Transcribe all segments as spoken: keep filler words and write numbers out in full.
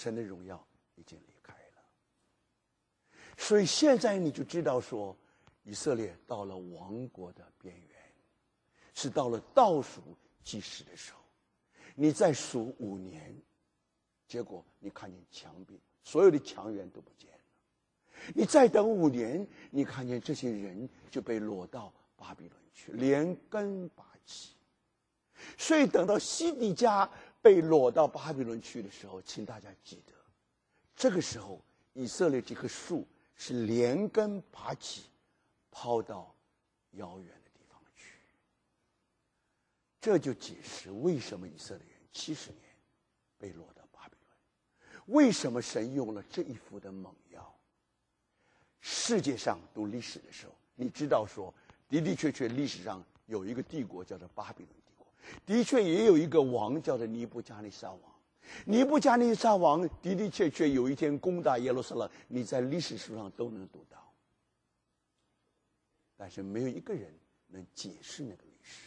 神的荣耀已经离开了。所以现在你就知道说，以色列到了亡国的边缘，是到了倒数计时的时候。你再数五年，结果你看见墙壁所有的墙垣都不见了。你再等五年，你看见这些人就被掳到巴比伦去，连根拔起。所以等到西底家被掳到巴比伦去的时候，请大家记得，这个时候以色列这棵树是连根拔起，抛到遥远的地方去。这就解释为什么以色列人七十年被掳到巴比伦，为什么神用了这一副的猛药。世界上读历史的时候，你知道说，的的确确历史上有一个帝国叫做巴比伦帝国，的确也有一个王叫做尼布加尼撒王。尼布加尼撒王的的确确有一天攻打耶路撒冷，你在历史书上都能读到，但是没有一个人能解释那个历史。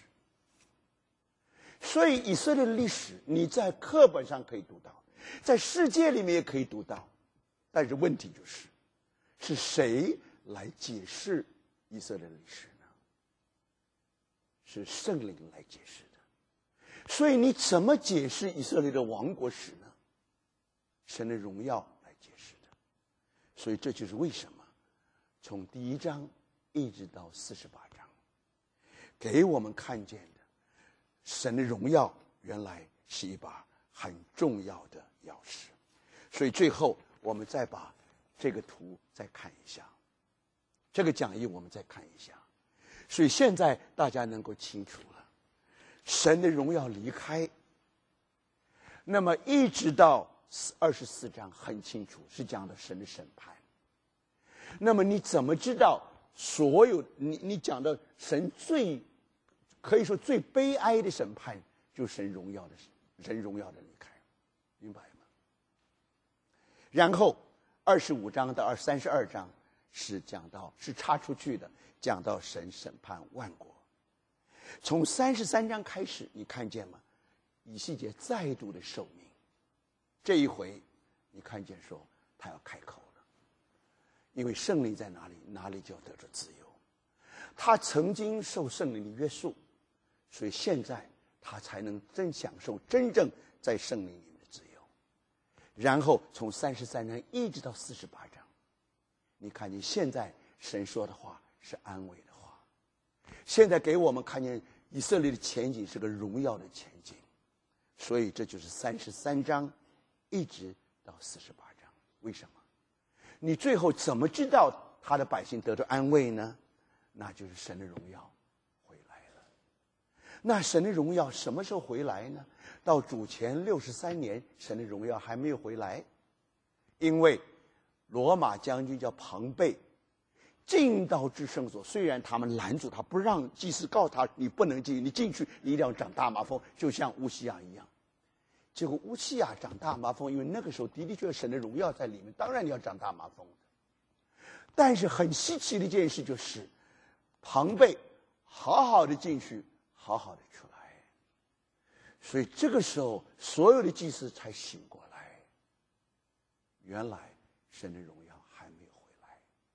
所以以色列的历史你在课本上可以读到，在世界里面也可以读到，但是问题就是是谁来解释以色列的历史呢？是圣灵来解释的。所以你怎么解释以色列的亡国史呢？神的荣耀来解释的。所以这就是为什么从第一章一直到四十八章，给我们看见的神的荣耀原来是一把很重要的钥匙。所以最后我们再把这个图再看一下，这个讲义我们再看一下。所以现在大家能够清楚了，神的荣耀离开，那么一直到二十四章很清楚是讲的神的审判。那么你怎么知道所有你你讲的神最可以说最悲哀的审判，就是神荣耀的神荣耀的离开，明白吗？然后二十五章到二三十二章是讲到是插出去的，讲到神审判万国。从三十三章开始，你看见吗？以西结再度的受命，这一回你看见说他要开口了，因为圣灵在哪里，哪里就要得着自由。他曾经受圣灵的约束，所以现在他才能真享受真正在圣灵里面的自由。然后从三十三章一直到四十八章，你看见现在神说的话是安慰的话，现在给我们看见以色列的前景是个荣耀的前景。所以这就是三十三章一直到四十八章。为什么？你最后怎么知道他的百姓得到安慰呢？那就是神的荣耀回来了。那神的荣耀什么时候回来呢？到主前六十三年，神的荣耀还没有回来，因为罗马将军叫庞贝进到至圣所，虽然他们拦住他，不让祭司，告诉他你不能进，你进去你一定要长大麻风，就像乌西亚一样。结果乌西亚长大麻风，因为那个时候的的确确神的荣耀在里面，当然你要长大麻风的。但是很稀奇的一件事就是，庞贝好好的进去，好好的出来。所以这个时候所有的祭司才醒过来，原来神的荣耀还没有回来。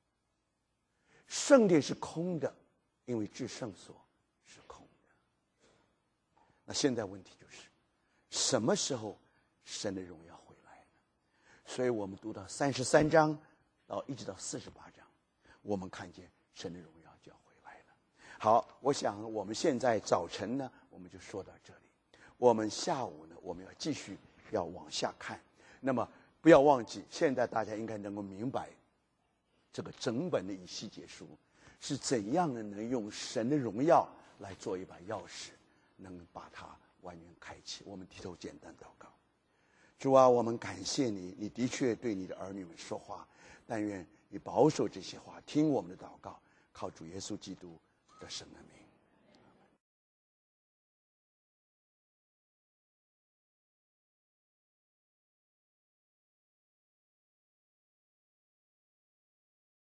圣殿是空的，因为至圣所是空的。那现在问题就是什么时候神的荣耀回来呢？所以我们读到三十三章到一直到四十八章，我们看见神的荣耀就要回来了。好，我想我们现在早晨呢我们就说到这里，我们下午呢我们要继续要往下看。那么不要忘记，现在大家应该能够明白这个整本的以西结书是怎样的能用神的荣耀来做一把钥匙，能把它完全开启。我们低头简单祷告。主啊，我们感谢你，你的确对你的儿女们说话，但愿你保守这些话，听我们的祷告，靠主耶稣基督的圣名。